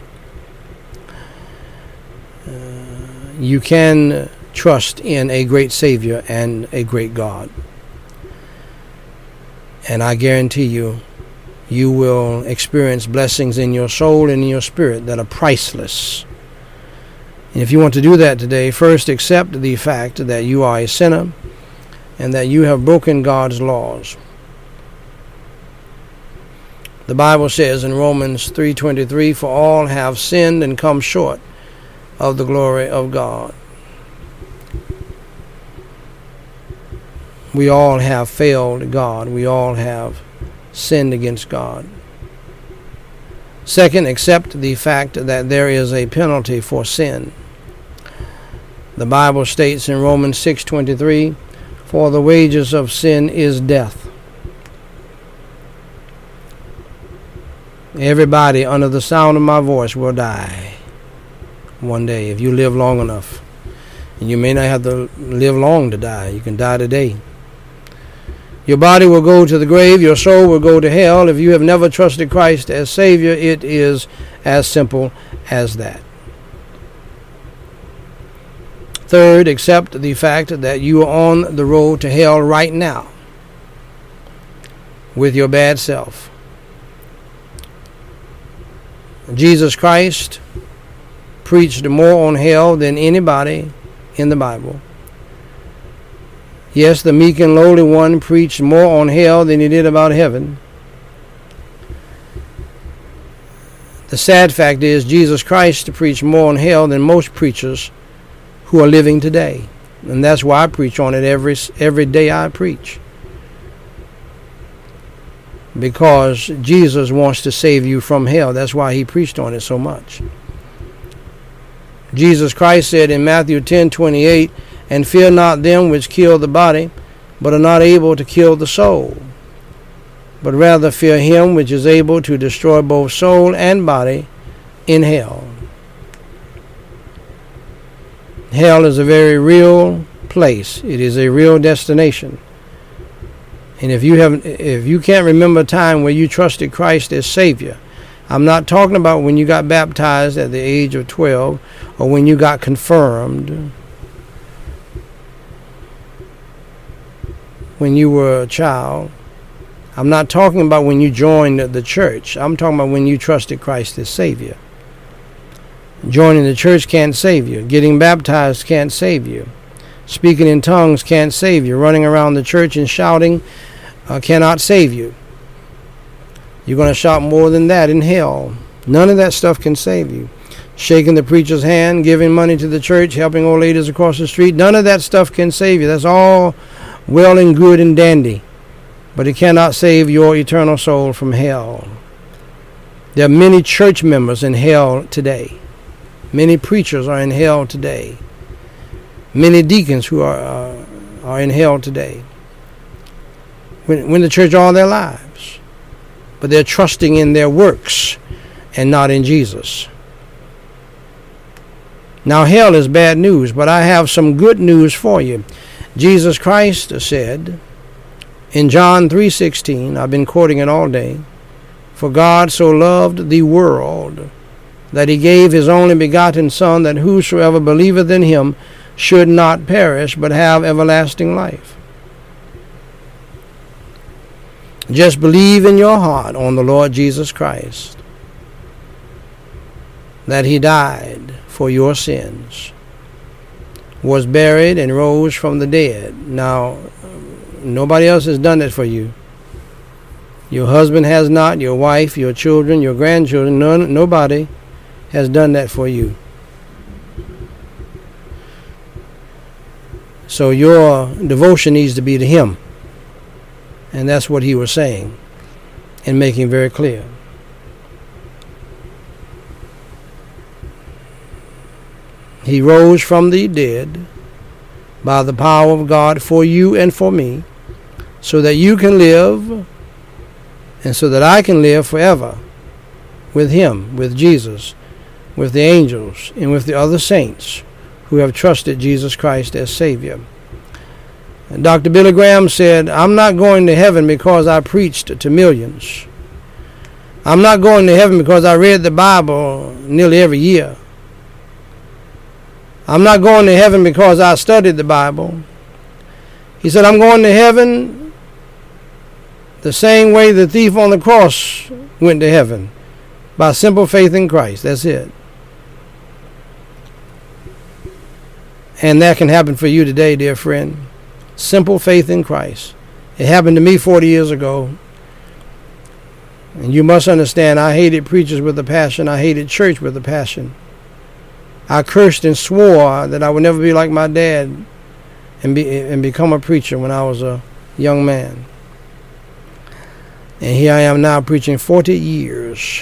Uh, you can trust in a great Savior and a great God. And I guarantee you, you will experience blessings in your soul and in your spirit that are priceless. And if you want to do that today, first accept the fact that you are a sinner and that you have broken God's laws. The Bible says in Romans three twenty-three, for all have sinned and come short of the glory of God. We all have failed God. We all have sinned against God. Second, accept the fact that there is a penalty for sin. The Bible states in Romans six twenty-three, for the wages of sin is death. Everybody under the sound of my voice will die one day if you live long enough. And you may not have to live long to die. You can die today. Your body will go to the grave. Your soul will go to hell. If you have never trusted Christ as Savior, it is as simple as that. Third, accept the fact that you are on the road to hell right now with your bad self. Jesus Christ preached more on hell than anybody in the Bible. Yes, the meek and lowly one preached more on hell than he did about heaven. The sad fact is Jesus Christ preached more on hell than most preachers who are living today. And that's why I preach on it every every day I preach. Because Jesus wants to save you from hell. That's why he preached on it so much. Jesus Christ said in Matthew ten twenty-eight, and fear not them which kill the body, but are not able to kill the soul, but rather fear him which is able to destroy both soul and body in hell. Hell is a very real place. It is a real destination. And if you have, if you can't remember a time where you trusted Christ as Savior, I'm not talking about when you got baptized at the age of twelve or when you got confirmed, when you were a child. I'm not talking about when you joined the church. I'm talking about when you trusted Christ as Savior. Joining the church can't save you. Getting baptized can't save you. Speaking in tongues can't save you. Running around the church and shouting uh, cannot save you. You're going to shout more than that in hell. None of that stuff can save you. Shaking the preacher's hand, giving money to the church, helping old ladies across the street, none of that stuff can save you. That's all well and good and dandy. But it cannot save your eternal soul from hell. There are many church members in hell today. Many preachers are in hell today. Many deacons who are uh, are in hell today. When, when the church all their lives. But they're trusting in their works and not in Jesus. Now hell is bad news, but I have some good news for you. Jesus Christ said in John three sixteen, I've been quoting it all day, for God so loved the world that he gave his only begotten Son, that whosoever believeth in him should not perish, but have everlasting life. Just believe in your heart on the Lord Jesus Christ, that he died for your sins, was buried and rose from the dead. Now, nobody else has done it for you. Your husband has not, your wife, your children, your grandchildren, none, nobody has done that for you. So your devotion needs to be to him. And that's what he was saying and making very clear. He rose from the dead by the power of God for you and for me, so that you can live and so that I can live forever with him, with Jesus, with the angels, and with the other saints who have trusted Jesus Christ as Savior. And Doctor Billy Graham said, I'm not going to heaven because I preached to millions. I'm not going to heaven because I read the Bible nearly every year. I'm not going to heaven because I studied the Bible. He said, I'm going to heaven the same way the thief on the cross went to heaven, by simple faith in Christ. That's it. And that can happen for you today, dear friend. Simple faith in Christ. It happened to me forty years ago. And you must understand, I hated preachers with a passion. I hated church with a passion. I cursed and swore that I would never be like my dad and be and become a preacher when I was a young man. And here I am now preaching forty years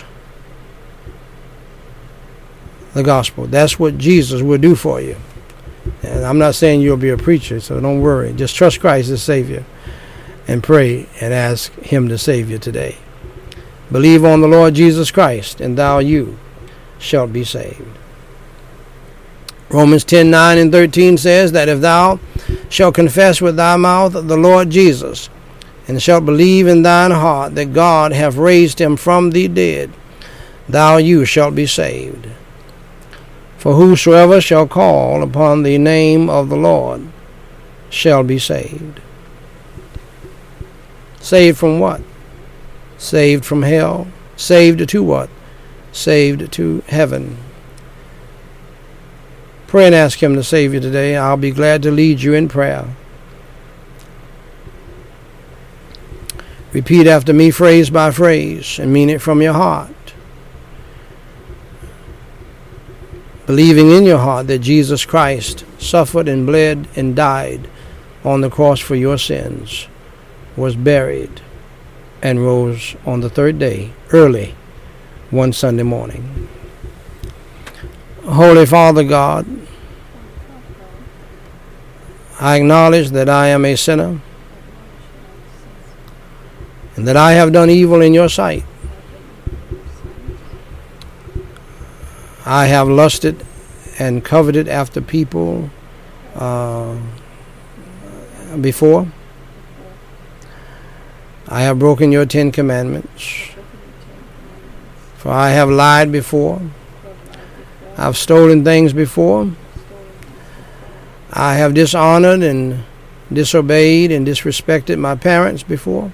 the gospel. That's what Jesus will do for you. And I'm not saying you'll be a preacher, so don't worry. Just trust Christ as Savior and pray and ask him to save you today. Believe on the Lord Jesus Christ, and thou you shalt be saved. Romans ten, nine and thirteen says that if thou shalt confess with thy mouth the Lord Jesus, and shalt believe in thine heart that God hath raised him from the dead, thou you shalt be saved. For whosoever shall call upon the name of the Lord shall be saved. Saved from what? Saved from hell. Saved to what? Saved to heaven. Pray and ask him to save you today. I'll be glad to lead you in prayer. Repeat after me phrase by phrase and mean it from your heart. Believing in your heart that Jesus Christ suffered and bled and died on the cross for your sins, was buried, and rose on the third day, early, one Sunday morning. Holy Father God, I acknowledge that I am a sinner and that I have done evil in your sight. I have lusted and coveted after people uh, before. I have broken your Ten Commandments. For I have lied before. I've stolen things before. I have dishonored and disobeyed and disrespected my parents before.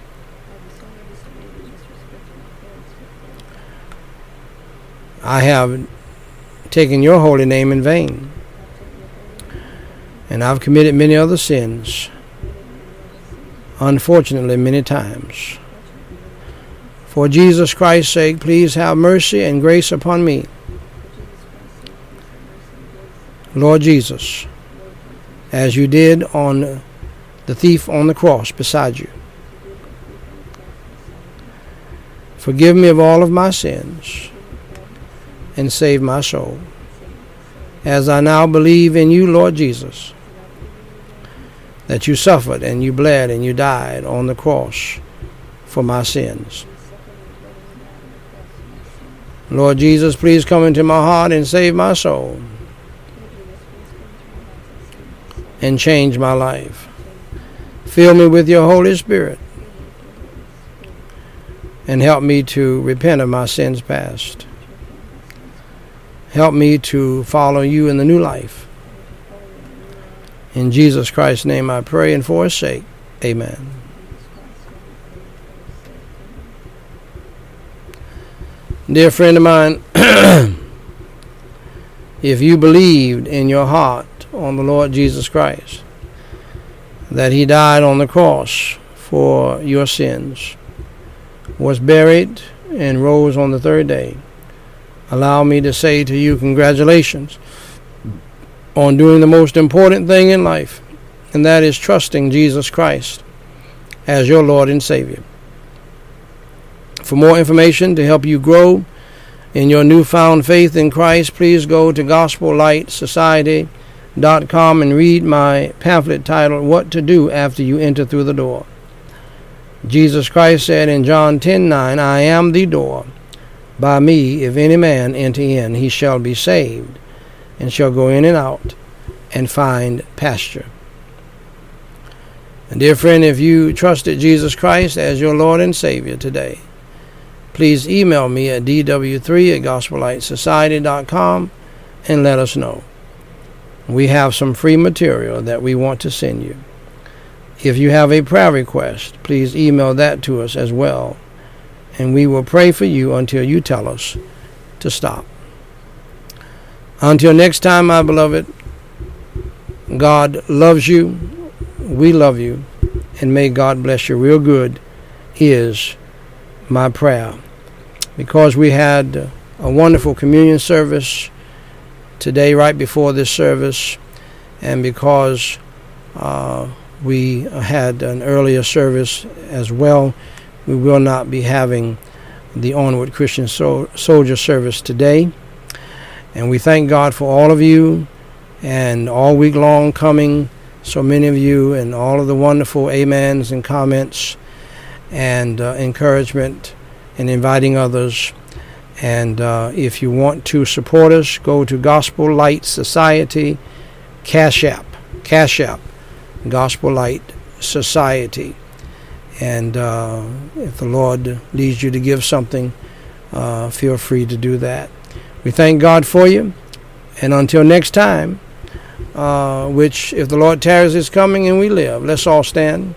I have taken your holy name in vain. And I've committed many other sins, unfortunately many times. For Jesus Christ's sake, please have mercy and grace upon me. Lord Jesus, as you did on the thief on the cross beside you. Forgive me of all of my sins and save my soul. As I now believe in you, Lord Jesus, that you suffered and you bled and you died on the cross for my sins. Lord Jesus, please come into my heart and save my soul and change my life. Fill me with your Holy Spirit and help me to repent of my sins past. Help me to follow you in the new life. In Jesus Christ's name I pray, and for his sake, amen. Dear friend of mine, if you believed in your heart on the Lord Jesus Christ, that he died on the cross for your sins, was buried, and rose on the third day, allow me to say to you, congratulations on doing the most important thing in life, and that is trusting Jesus Christ as your Lord and Savior. For more information to help you grow in your newfound faith in Christ, please go to gospel light society dot com and read my pamphlet titled, What to Do After You Enter Through the Door. Jesus Christ said in John ten nine, I am the door. By me, if any man enter in, he shall be saved, and shall go in and out, and find pasture. And dear friend, if you trusted Jesus Christ as your Lord and Savior today, please email me at d w three at gospel light society dot com and let us know. We have some free material that we want to send you. If you have a prayer request, please email that to us as well, and we will pray for you until you tell us to stop. Until next time, my beloved, God loves you, we love you, and may God bless you real good is my prayer. Because we had a wonderful communion service today right before this service, and because uh, we had an earlier service as well, we will not be having the Onward Christian Sol- Soldier service today. And we thank God for all of you, and all week long coming, so many of you, and all of the wonderful amens and comments and uh, encouragement and inviting others. And uh, if you want to support us, go to Gospel Light Society, Cash App, Cash App, Gospel Light Society. And uh, if the Lord leads you to give something, uh, feel free to do that. We thank God for you. And until next time, uh, which if the Lord tarries is coming and we live, let's all stand.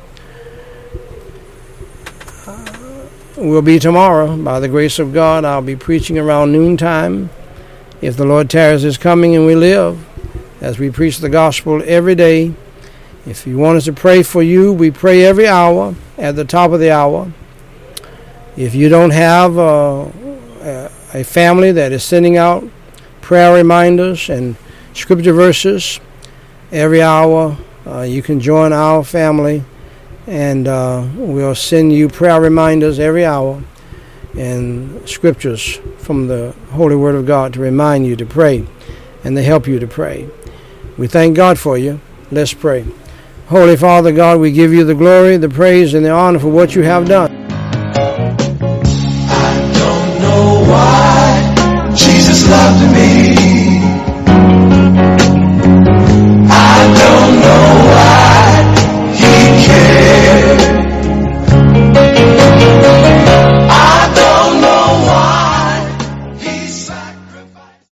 Will be tomorrow. By the grace of God, I'll be preaching around noontime. If the Lord tarries is coming and we live, as we preach the gospel every day. If you want us to pray for you, we pray every hour, at the top of the hour. If you don't have uh, a family that is sending out prayer reminders and scripture verses every hour, uh, you can join our family. And uh, we'll send you prayer reminders every hour and scriptures from the Holy Word of God to remind you to pray and to help you to pray. We thank God for you. Let's pray. Holy Father God, we give you the glory, the praise, and the honor for what you have done.